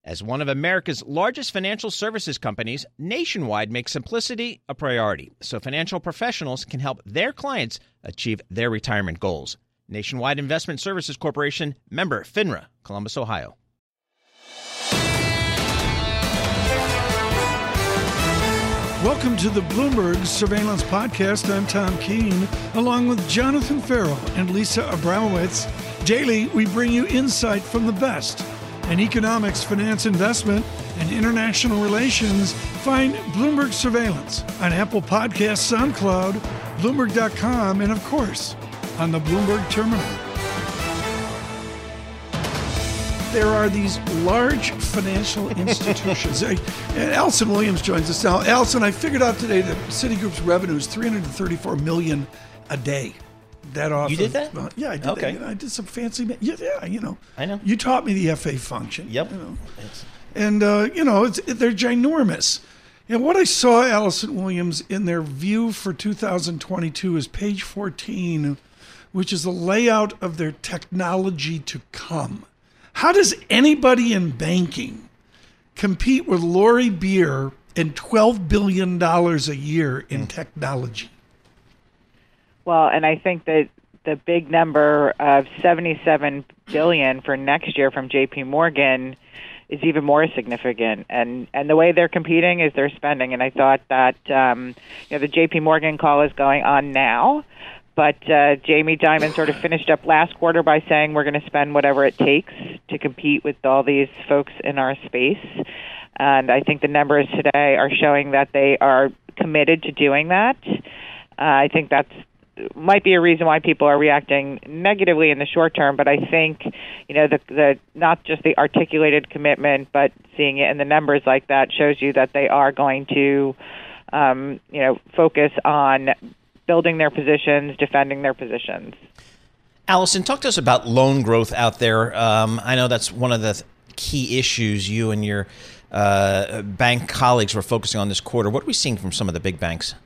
As one of America's largest financial services companies, Nationwide makes simplicity a priority so financial professionals can help their clients achieve their retirement goals. Nationwide Investment Services Corporation, member FINRA, Columbus, Ohio. Welcome to the Bloomberg Surveillance Podcast. I'm Tom Keene, along with Jonathan Farrell and Lisa Abramowitz. Daily, we bring you insight from the best in economics, finance, investment, and international relations. Find Bloomberg Surveillance on Apple Podcasts, SoundCloud, Bloomberg.com, and of course, on the Bloomberg Terminal. There are these large financial institutions. And Allison Williams joins us now. Allison, I figured out today that Citigroup's revenue is $334 million a day. That off. You did that? Yeah, I did. Okay. That. I did some fancy. Yeah, you know. I know. You taught me the FA function. Yep. You know. And they're ginormous. And what I saw, Allison Williams, in their view for 2022 is page 14, which is the layout of their technology to come. How does anybody in banking compete with Lori Beer and $12 billion a year in technology? Well, and I think that the big number of $77 billion for next year from J.P. Morgan is even more significant. And the way they're competing is they're spending. And I thought that the J.P. Morgan call is going on now. But Jamie Dimon sort of finished up last quarter by saying we're going to spend whatever it takes to compete with all these folks in our space. And I think the numbers today are showing that they are committed to doing that. I think that's might be a reason why people are reacting negatively in the short term, but I think, the not just the articulated commitment, but seeing it in the numbers like that shows you that they are going to, focus on building their positions, defending their positions. Allison, talk to us about loan growth out there. I know that's one of the key issues you and your bank colleagues were focusing on this quarter. What are we seeing from some of the big banks?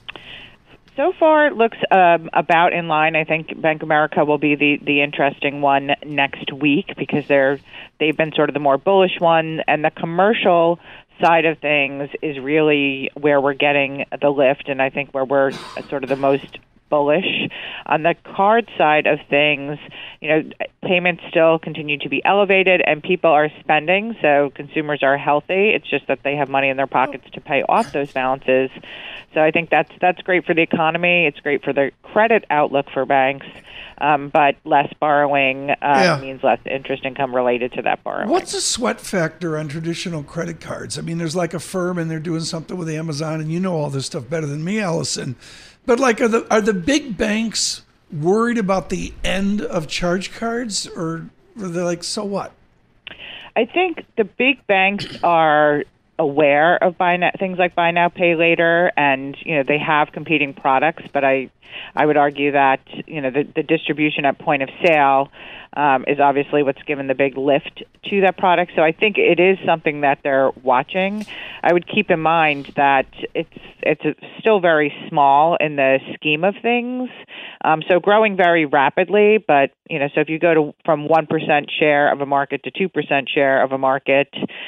So far, it looks about in line. I think Bank of America will be the interesting one next week because they've been sort of the more bullish one, and the commercial side of things is really where we're getting the lift, and I think where we're sort of the most bullish. On the card side of things, payments still continue to be elevated and people are spending, so consumers are healthy. It's just that they have money in their pockets to pay off those balances. So I think that's great for the economy. It's great for the credit outlook for banks, but less borrowing means less interest income related to that borrowing. What's the sweat factor on traditional credit cards? I mean, there's like a firm and they're doing something with Amazon, and you know all this stuff better than me, Allison. But are the big banks worried about the end of charge cards, or are they like, so what? I think the big banks are aware of things like buy now, pay later, and they have competing products. But I would argue that the distribution at point of sale is obviously what's given the big lift to that product. So I think it is something that they're watching. I would keep in mind that it's still very small in the scheme of things. So growing very rapidly, but so if you go from 1% share of a market to 2% share of a market,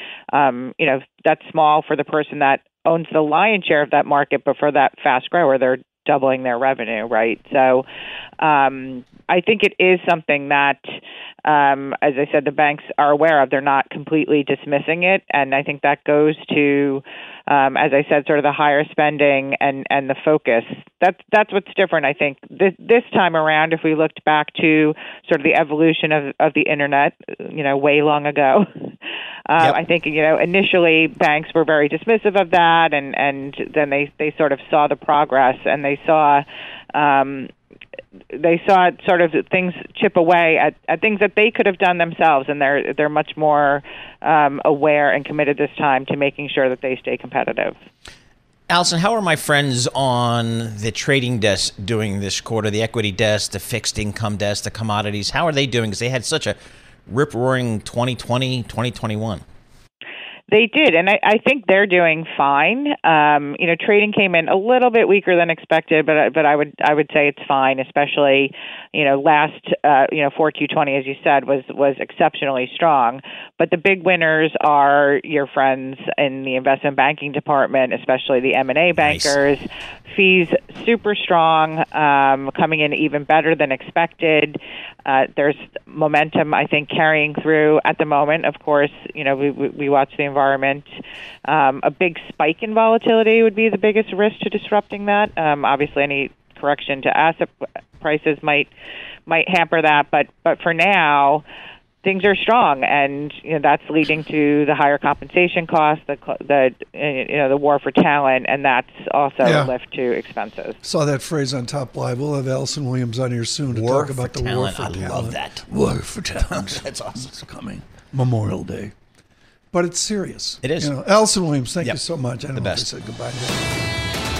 that's small for the person that owns the lion's share of that market, but for that fast grower, they're doubling their revenue, right? So I think it is something that, as I said, the banks are aware of. They're not completely dismissing it, and I think that goes to, as I said, sort of the higher spending and the focus. That's what's different, I think. This time around, if we looked back to sort of the evolution of the Internet, way long ago, I think, initially banks were very dismissive of that, and then they sort of saw the progress, and they saw sort of things chip away at things that they could have done themselves, and they're much more aware and committed this time to making sure that they stay competitive. Allison, how are my friends on the trading desk doing this quarter, the equity desk, the fixed income desk, the commodities? How are they doing? Because they had such a rip-roaring 2020, 2021. They did, and I think they're doing fine. Trading came in a little bit weaker than expected, but I would say it's fine. Especially, last 4Q20, as you said, was exceptionally strong. But the big winners are your friends in the investment banking department, especially the M&A bankers. Nice. Fees super strong, coming in even better than expected. There's momentum, I think, carrying through at the moment. Of course, we watch the environment. A big spike in volatility would be the biggest risk to disrupting that. Obviously, any correction to asset prices might hamper that. But for now, things are strong, and that's leading to the higher compensation costs, the war for talent, and that's also a lift to expenses. Saw that phrase on Top Live. We'll have Allison Williams on here soon to talk about the war for talent. I love that. War for talent. That's awesome. It's coming. Memorial Day. But it's serious. It is. Allison Williams, thank you so much. I don't know if I said goodbye to her.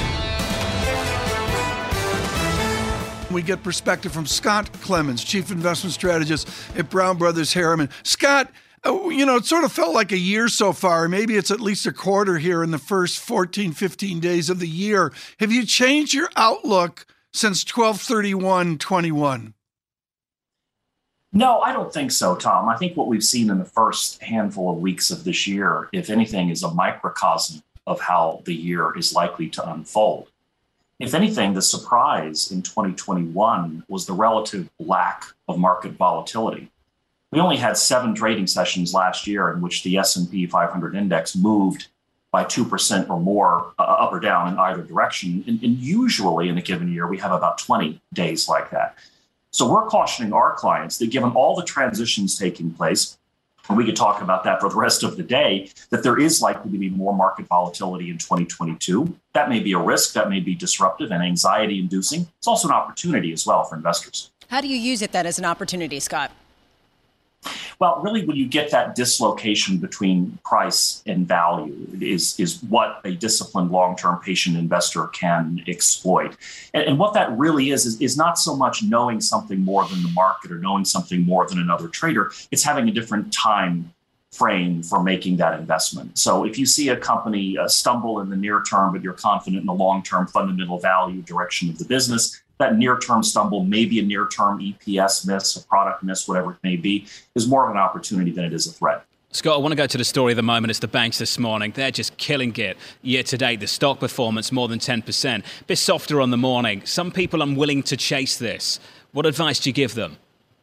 We get perspective from Scott Clemens, Chief Investment Strategist at Brown Brothers Harriman. Scott, it sort of felt like a year so far. Maybe it's at least a quarter here in the first 14, 15 days of the year. Have you changed your outlook since 12/31/21? No, I don't think so, Tom. I think what we've seen in the first handful of weeks of this year, if anything, is a microcosm of how the year is likely to unfold. If anything, the surprise in 2021 was the relative lack of market volatility. We only had 7 trading sessions last year in which the S&P 500 index moved by 2% or more up or down in either direction. And usually in a given year, we have about 20 days like that. So we're cautioning our clients that given all the transitions taking place, and we could talk about that for the rest of the day, that there is likely to be more market volatility in 2022. That may be a risk, that may be disruptive and anxiety-inducing. It's also an opportunity as well for investors. How do you use it then as an opportunity, Scott? Well, really, when you get that dislocation between price and value is what a disciplined, long-term, patient investor can exploit. And what that really is not so much knowing something more than the market or knowing something more than another trader. It's having a different time frame for making that investment. So if you see a company stumble in the near term, but you're confident in the long-term fundamental value direction of the business, that near-term stumble, maybe a near-term EPS miss, a product miss, whatever it may be, is more of an opportunity than it is a threat. Scott, I want to go to the story of the moment. It's the banks this morning. They're just killing it. Year to date, the stock performance more than 10%. A bit softer on the morning. Some people unwilling to chase this. What advice do you give them?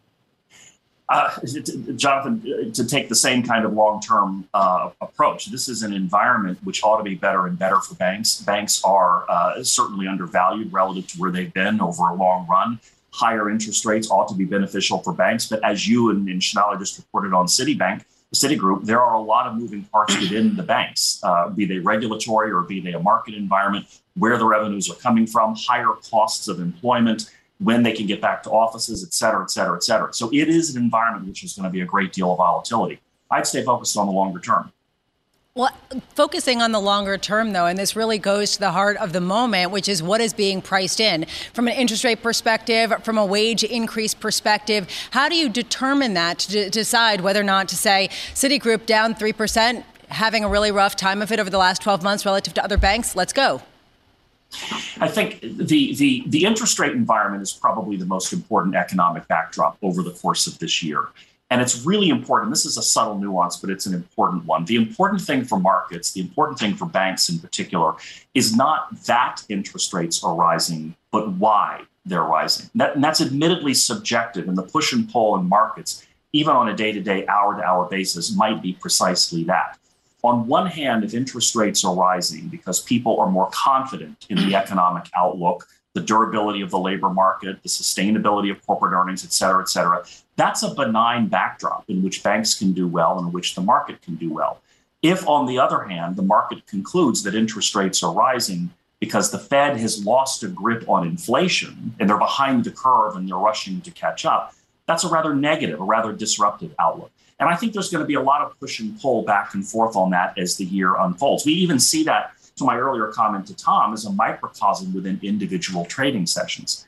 Jonathan, to take the same kind of long-term approach. This is an environment which ought to be better and better for banks. Banks are certainly undervalued relative to where they've been over a long run. Higher interest rates ought to be beneficial for banks. But as you and Shanali just reported on Citigroup, there are a lot of moving parts within the banks, be they regulatory or be they a market environment, where the revenues are coming from, higher costs of employment, when they can get back to offices, et cetera, et cetera, et cetera. So it is an environment which is going to be a great deal of volatility. I'd stay focused on the longer term. Well, focusing on the longer term, though, and this really goes to the heart of the moment, which is what is being priced in from an interest rate perspective, from a wage increase perspective. How do you determine that to decide whether or not to say Citigroup down 3%, having a really rough time of it over the last 12 months relative to other banks? Let's go. I think the interest rate environment is probably the most important economic backdrop over the course of this year. And it's really important. This is a subtle nuance, but it's an important one. The important thing for markets, the important thing for banks in particular, is not that interest rates are rising, but why they're rising. And that's admittedly subjective, and the push and pull in markets, even on a day-to-day, hour-to-hour basis, might be precisely that. On one hand, if interest rates are rising because people are more confident in the economic outlook, the durability of the labor market, the sustainability of corporate earnings, et cetera, that's a benign backdrop in which banks can do well and in which the market can do well. If, on the other hand, the market concludes that interest rates are rising because the Fed has lost a grip on inflation and they're behind the curve and they're rushing to catch up, that's a rather negative, a rather disruptive outlook. And I think there's going to be a lot of push and pull back and forth on that as the year unfolds. We even see that, to my earlier comment to Tom, as a microcosm within individual trading sessions.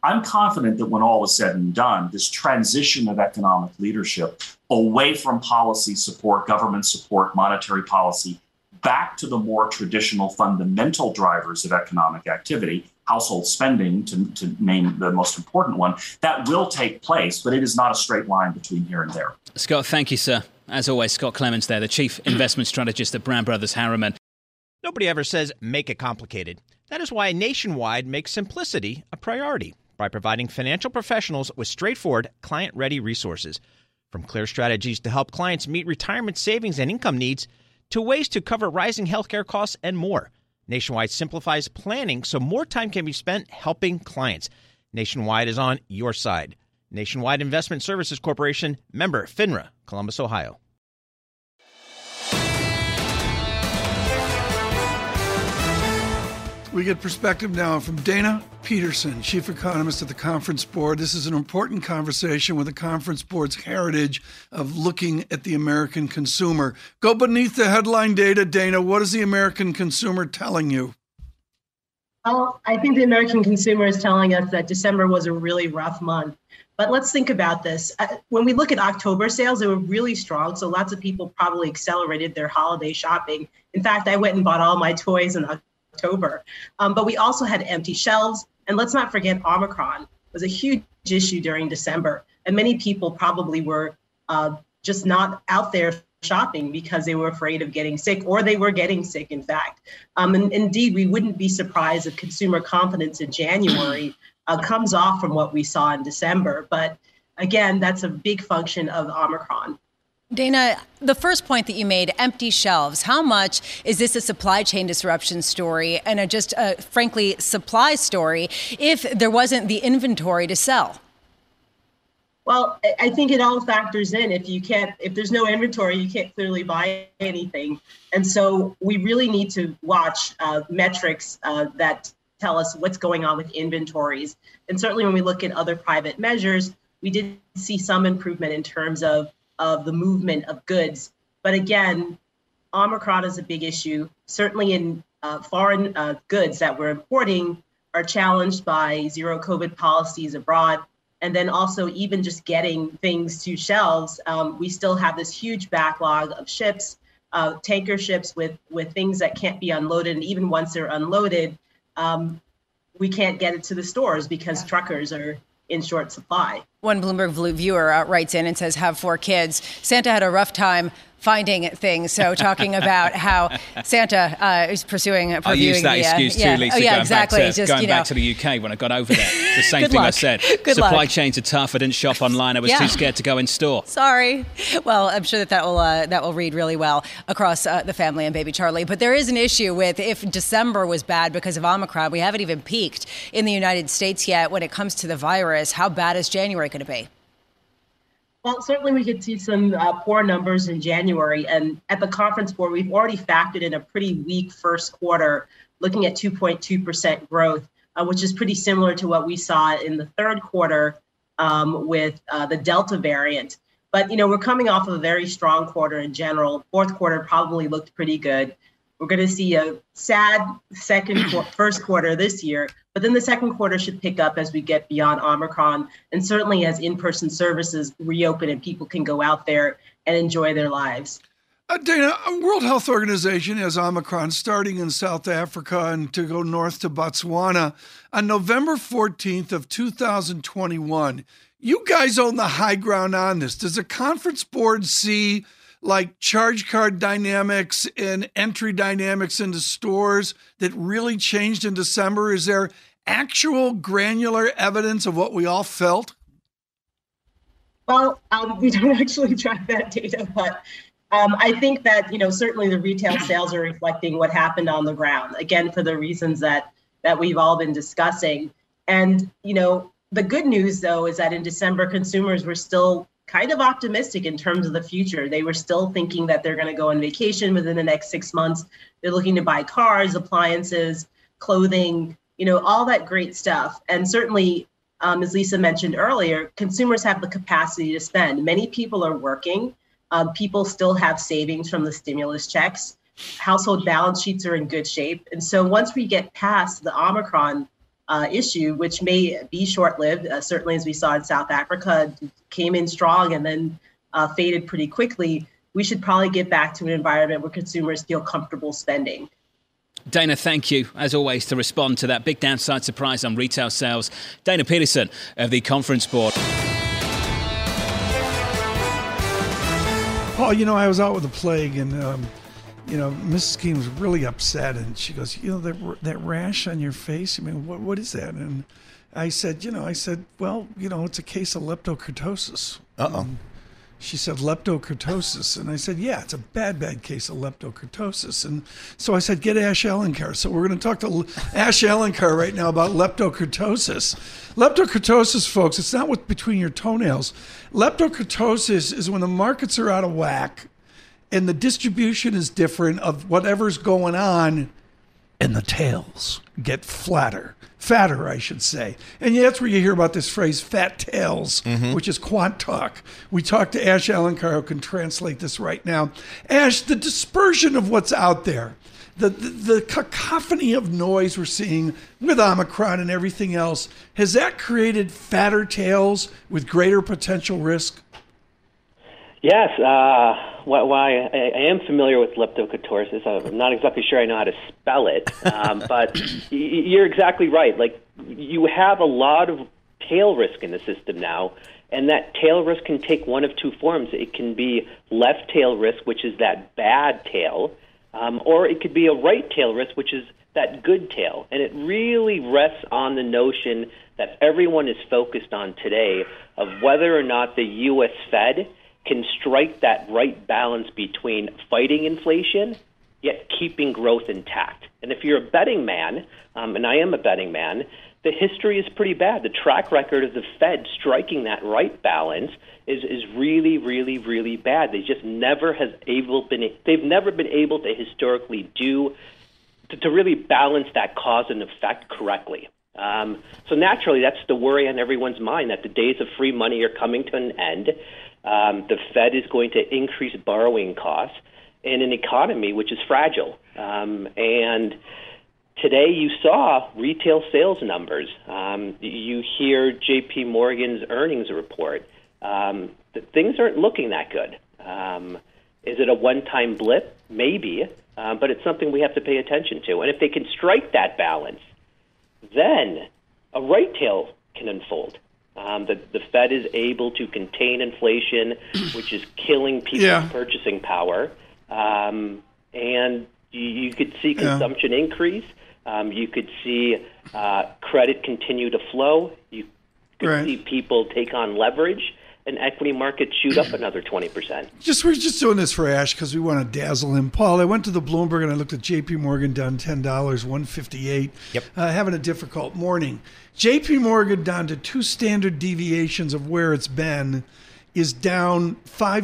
I'm confident that when all is said and done, this transition of economic leadership away from policy support, government support, monetary policy, back to the more traditional fundamental drivers of economic activity, household spending, to name the most important one, that will take place, but it is not a straight line between here and there. Scott, thank you, sir. As always, Scott Clemens there, the Chief Investment Strategist at Brown Brothers Harriman. Nobody ever says make it complicated. That is why Nationwide makes simplicity a priority by providing financial professionals with straightforward, client-ready resources. From clear strategies to help clients meet retirement savings and income needs, to ways to cover rising healthcare costs and more. Nationwide simplifies planning so more time can be spent helping clients. Nationwide is on your side. Nationwide Investment Services Corporation, member FINRA, Columbus, Ohio. We get perspective now from Dana Peterson, Chief Economist at the Conference Board. This is an important conversation with the Conference Board's heritage of looking at the American consumer. Go beneath the headline data, Dana. What is the American consumer telling you? Well, I think the American consumer is telling us that December was a really rough month. But let's think about this. When we look at October sales, they were really strong. So lots of people probably accelerated their holiday shopping. In fact, I went and bought all my toys in October. But we also had empty shelves. And let's not forget Omicron was a huge issue during December. And many people probably were just not out there shopping because they were afraid of getting sick, or they were getting sick, in fact. And indeed, we wouldn't be surprised if consumer confidence in January comes off from what we saw in December. But again, that's a big function of Omicron. Dana, the first point that you made, empty shelves, how much is this a supply chain disruption story and frankly, supply story if there wasn't the inventory to sell? Well, I think it all factors in. If there's no inventory, you can't clearly buy anything. And so we really need to watch metrics that tell us what's going on with inventories. And certainly when we look at other private measures, we did see some improvement in terms of the movement of goods. But again, Omicron is a big issue. Certainly in foreign goods that we're importing are challenged by zero COVID policies abroad. And then also even just getting things to shelves, we still have this huge backlog of ships, tanker ships with things that can't be unloaded. And even once they're unloaded, we can't get it to the stores because truckers are in short supply. One Bloomberg viewer writes in and says, have 4 kids. Santa had a rough time finding things. So talking about how Santa is pursuing. I used that excuse too, Lisa. Going back to the UK when I got over there. The same thing I said. Supply chains are tough. I didn't shop online. I was too scared to go in store. Sorry. Well, I'm sure that will read really well across the family and baby Charlie. But there is an issue with if December was bad because of Omicron. We haven't even peaked in the United States yet when it comes to the virus. How bad is January going to be? Well, certainly we could see some poor numbers in January. And at the Conference Board, we've already factored in a pretty weak first quarter, looking at 2.2% growth, which is pretty similar to what we saw in the third quarter with the Delta variant. But, we're coming off of a very strong quarter in general. Fourth quarter probably looked pretty good. We're going to see a sad first quarter this year, but then the second quarter should pick up as we get beyond Omicron, and certainly as in-person services reopen and people can go out there and enjoy their lives. Dana, World Health Organization has Omicron starting in South Africa and to go north to Botswana on November 14th of 2021. You guys own the high ground on this. Does the Conference Board see like charge card dynamics and entry dynamics into stores that really changed in December? Is there actual granular evidence of what we all felt? Well, we don't actually track that data, but I think that, certainly the retail sales are reflecting what happened on the ground, again, for the reasons that we've all been discussing. And, the good news, though, is that in December, consumers were still kind of optimistic in terms of the future. They were still thinking that they're going to go on vacation within the next 6 months. They're looking to buy cars, appliances, clothing, all that great stuff. And certainly, as Lisa mentioned earlier, consumers have the capacity to spend. Many people are working. People still have savings from the stimulus checks. Household balance sheets are in good shape. And so once we get past the Omicron issue, which may be short-lived. Certainly, as we saw in South Africa, came in strong and then faded pretty quickly. We should probably get back to an environment where consumers feel comfortable spending. Dana, thank you, as always, to respond to that big downside surprise on retail sales. Dana Peterson of the Conference Board. Paul, I was out with the plague, and Mrs. Keene was really upset, and she goes, that rash on your face, what is that? And I said, well, it's a case of leptokurtosis. She said leptokurtosis, and I said, yeah, it's a bad case of leptokurtosis. And so I said, get Ash Ellingcar. So we're going to talk to Ash Ellingcar right now about leptokurtosis. Leptokurtosis, folks, it's not what's between your toenails. Leptokurtosis is when the markets are out of whack and the distribution is different of whatever's going on, and the tails get fatter, I should say. And that's where you hear about this phrase, fat tails, which is quant talk. We talked to Ash Ellingcar, who can translate this right now. Ash, the dispersion of what's out there, the cacophony of noise we're seeing with Omicron and everything else, has that created fatter tails with greater potential risk? Yes. Well, I am familiar with leptokurtosis. I'm not exactly sure I know how to spell it, but you're exactly right. Like, you have a lot of tail risk in the system now, and that tail risk can take one of two forms. It can be left tail risk, which is that bad tail, or it could be a right tail risk, which is that good tail. And it really rests on the notion that everyone is focused on today of whether or not the U.S. Fed can strike that right balance between fighting inflation, yet keeping growth intact. And if you're a betting man, and I am a betting man, the history is pretty bad. The track record of the Fed striking that right balance is really, really, really bad. They just never they've never been able to historically to really balance that cause and effect correctly. So naturally, that's the worry on everyone's mind, that the days of free money are coming to an end. The Fed is going to increase borrowing costs in an economy which is fragile. And today you saw retail sales numbers. You hear J.P. Morgan's earnings report. Things aren't looking that good. Is it a one-time blip? Maybe, but it's something we have to pay attention to. And if they can strike that balance, then a right tail can unfold. The Fed is able to contain inflation, which is killing people's purchasing power. And you could see consumption increase. You could see credit continue to flow. You could see people take on leverage, and equity markets shoot up another 20%. We're just doing this for Ash because we want to dazzle him. Paul, I went to the Bloomberg and I looked at J.P. Morgan down $10, 158. Yep. Having a difficult morning. J.P. Morgan down to 2 standard deviations of where it's been is down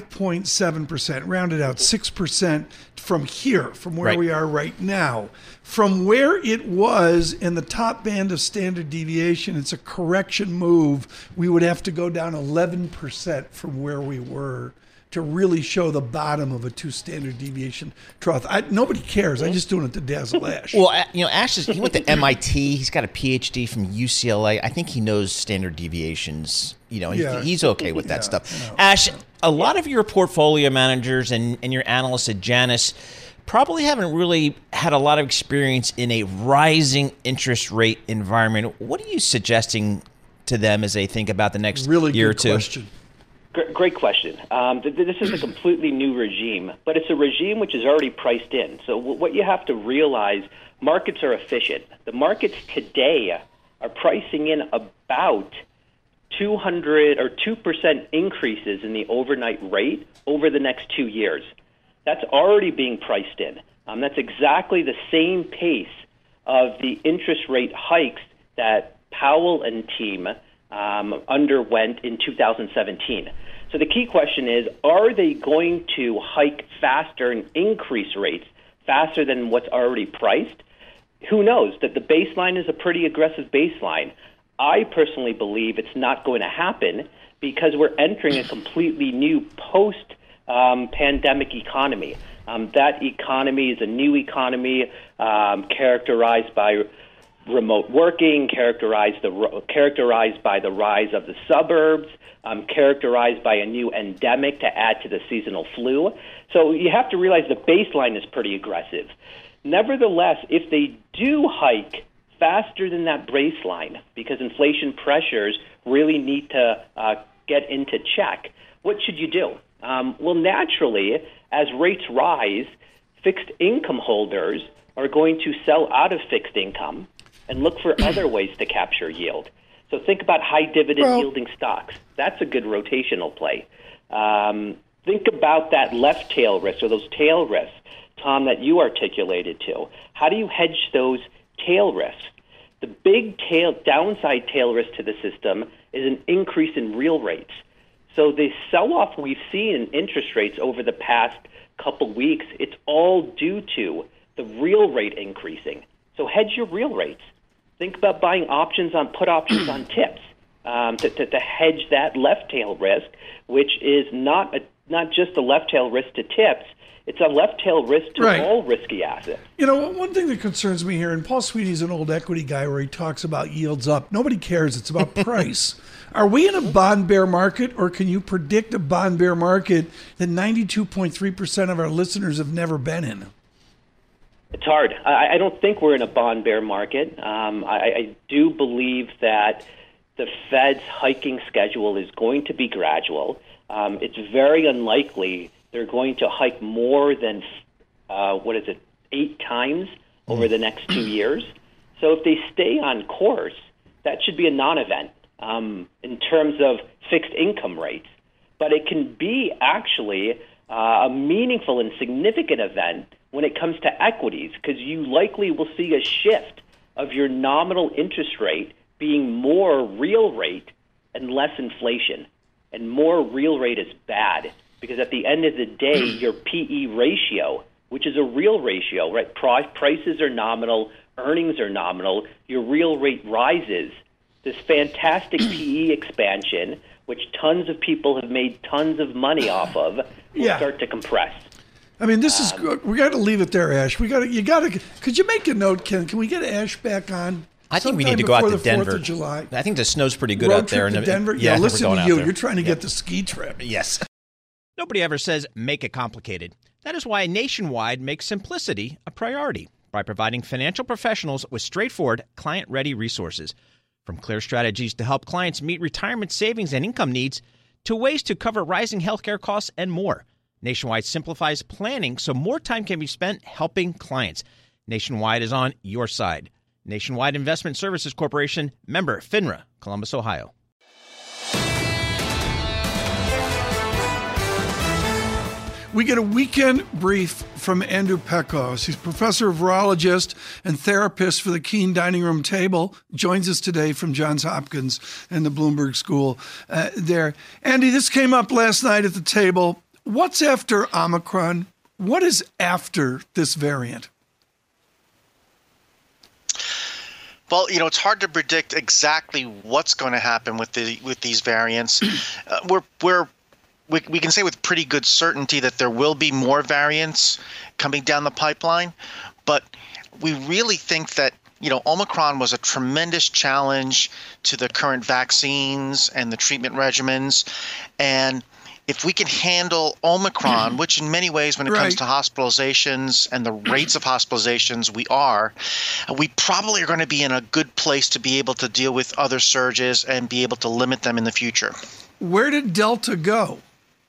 5.7%, rounded out 6% from here, from where we are right now. From where it was in the top band of standard deviation, it's a correction move. We would have to go down 11% from where we were to really show the bottom of a 2 standard deviation trough. Nobody cares. I'm just doing it to dazzle Ash. Well, Ash he went to MIT. He's got a PhD from UCLA. I think he knows standard deviations. He's okay with that stuff. Ash, a lot of your portfolio managers and your analysts at Janus probably haven't really had a lot of experience in a rising interest rate environment. What are you suggesting to them as they think about the next year or two? Question. Great question. This is a completely new regime, but it's a regime which is already priced in. So what you have to realize, markets are efficient. The markets today are pricing in about 200 or 2% increases in the overnight rate over the next 2 years. That's already being priced in. That's exactly the same pace of the interest rate hikes that Powell and team underwent in 2017. So the key question is, are they going to hike faster and increase rates faster than what's already priced? Who knows? That the baseline is a pretty aggressive baseline. I personally believe it's not going to happen because we're entering a completely new post-pandemic economy. That economy is a new economy characterized by remote working, characterized by the rise of the suburbs, characterized by a new endemic to add to the seasonal flu. So you have to realize the baseline is pretty aggressive. Nevertheless, if they do hike faster than that baseline, because inflation pressures really need to get into check, what should you do? Well, naturally, as rates rise, fixed income holders are going to sell out of fixed income and look for other ways to capture yield. So think about high dividend yielding stocks. That's a good rotational play. Think about that left tail risk, or those tail risks, Tom, that you articulated to. How do you hedge those tail risks? The big downside tail risk to the system is an increase in real rates. So the sell-off we've seen in interest rates over the past couple weeks, it's all due to the real rate increasing. So hedge your real rates. Think about buying put options on tips to hedge that left tail risk, which is not just a left tail risk to tips. It's a left tail risk to all risky assets. You know, one thing that concerns me here, and Paul Sweeney's an old equity guy where he talks about yields up. Nobody cares. It's about price. Are we in a bond bear market, or can you predict a bond bear market that 92.3% of our listeners have never been in? It's hard. I don't think we're in a bond bear market. I do believe that the Fed's hiking schedule is going to be gradual. It's very unlikely they're going to hike more than, 8 times over the next 2 years. So if they stay on course, that should be a non-event in terms of fixed income rates. But it can be actually a meaningful and significant event when it comes to equities, because you likely will see a shift of your nominal interest rate being more real rate and less inflation. And more real rate is bad, because at the end of the day, your PE ratio, which is a real ratio, right? Prices are nominal, earnings are nominal, your real rate rises. This fantastic PE expansion, which tons of people have made tons of money off of, will start to compress. I mean, this is we got to leave it there, Ash. Could you make a note, Ken? Can we get Ash back on? I think we need to go out to Denver. 4th of July. I think the snow's pretty good Road out there. Trip to Denver? Yeah, listen to you. You're trying to get the ski trip. Yes. Nobody ever says make it complicated. That is why Nationwide makes simplicity a priority by providing financial professionals with straightforward, client-ready resources. From clear strategies to help clients meet retirement savings and income needs to ways to cover rising healthcare costs and more. Nationwide simplifies planning so more time can be spent helping clients. Nationwide is on your side. Nationwide Investment Services Corporation, member FINRA, Columbus, Ohio. We get a weekend brief from Andrew Pekos. He's professor of virologist and therapist for the Keene Dining Room Table. Joins us today from Johns Hopkins and the Bloomberg School there. Andy, this came up last night at the table. What's after Omicron? What is after this variant? Well, it's hard to predict exactly what's going to happen with these variants. We can say with pretty good certainty that there will be more variants coming down the pipeline, but we really think that Omicron was a tremendous challenge to the current vaccines and the treatment regimens, and if we can handle Omicron, which in many ways when it comes to hospitalizations and the rates of hospitalizations we probably are going to be in a good place to be able to deal with other surges and be able to limit them in the future. Where did Delta go?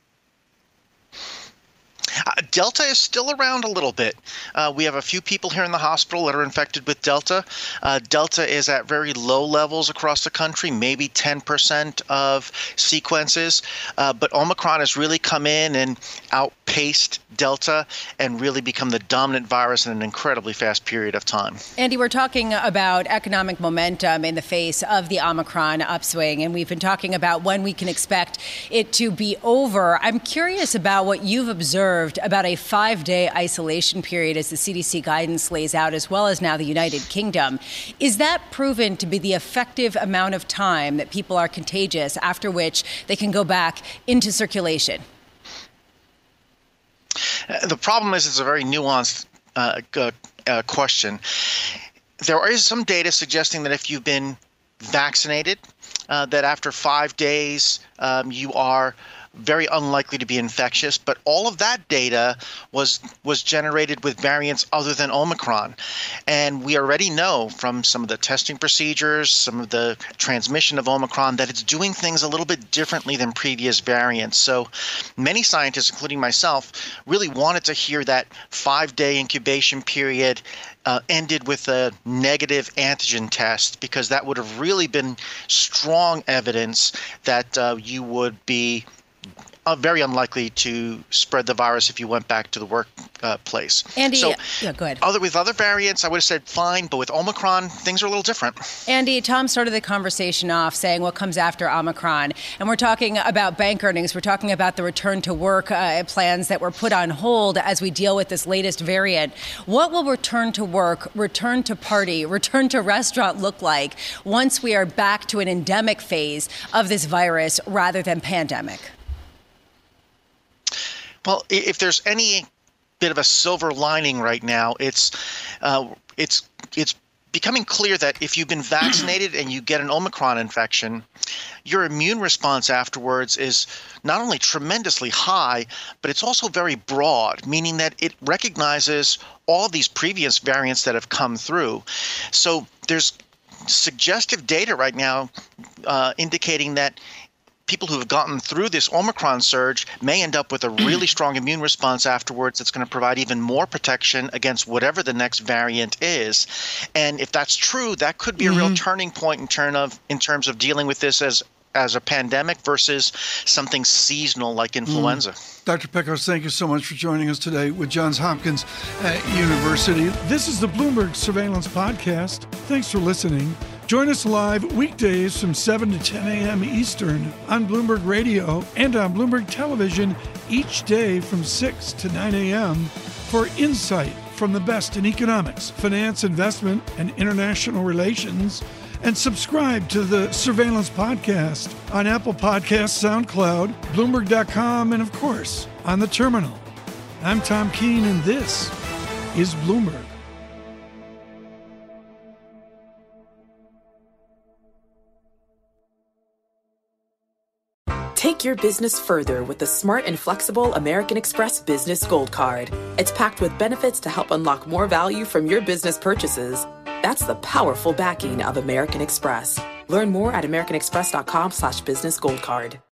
Delta is still around a little bit. We have a few people here in the hospital that are infected with Delta. Delta is at very low levels across the country, maybe 10% of sequences. But Omicron has really come in and outpaced Delta and really become the dominant virus in an incredibly fast period of time. Andy, we're talking about economic momentum in the face of the Omicron upswing, and we've been talking about when we can expect it to be over. I'm curious about what you've observed about a 5-day isolation period as the CDC guidance lays out, as well as now the United Kingdom. Is that proven to be the effective amount of time that people are contagious, after which they can go back into circulation? The problem is it's a very nuanced question. there is some data suggesting that if you've been vaccinated, that after 5 days you are very unlikely to be infectious, but all of that data was generated with variants other than Omicron. And we already know from some of the testing procedures, some of the transmission of Omicron, that it's doing things a little bit differently than previous variants. So many scientists, including myself, really wanted to hear that 5-day incubation period ended with a negative antigen test, because that would have really been strong evidence that you would be very unlikely to spread the virus if you went back to the workplace. Andy, so, go ahead. With other variants, I would have said fine, but with Omicron, things are a little different. Andy, Tom started the conversation off saying what comes after Omicron, and we're talking about bank earnings. We're talking about the return to work plans that were put on hold as we deal with this latest variant. What will return to work, return to party, return to restaurant look like once we are back to an endemic phase of this virus rather than pandemic? Well, if there's any bit of a silver lining right now, it's becoming clear that if you've been vaccinated and you get an Omicron infection, your immune response afterwards is not only tremendously high, but it's also very broad, meaning that it recognizes all of these previous variants that have come through. So there's suggestive data right now indicating that people who have gotten through this Omicron surge may end up with a really strong immune response afterwards that's going to provide even more protection against whatever the next variant is. And if that's true, that could be a real turning point in terms of dealing with this as a pandemic versus something seasonal like influenza. Dr. Pecos, thank you so much for joining us today with Johns Hopkins University. This is the Bloomberg Surveillance Podcast. Thanks for listening. Join us live weekdays from 7 to 10 a.m. Eastern on Bloomberg Radio and on Bloomberg Television each day from 6 to 9 a.m. for insight from the best in economics, finance, investment, and international relations. And subscribe to the Surveillance Podcast on Apple Podcasts, SoundCloud, Bloomberg.com, and of course, on the terminal. I'm Tom Keene, and this is Bloomberg. Take your business further with the smart and flexible American Express Business Gold Card. It's packed with benefits to help unlock more value from your business purchases. That's the powerful backing of American Express. Learn more at americanexpress.com/businessgoldcard.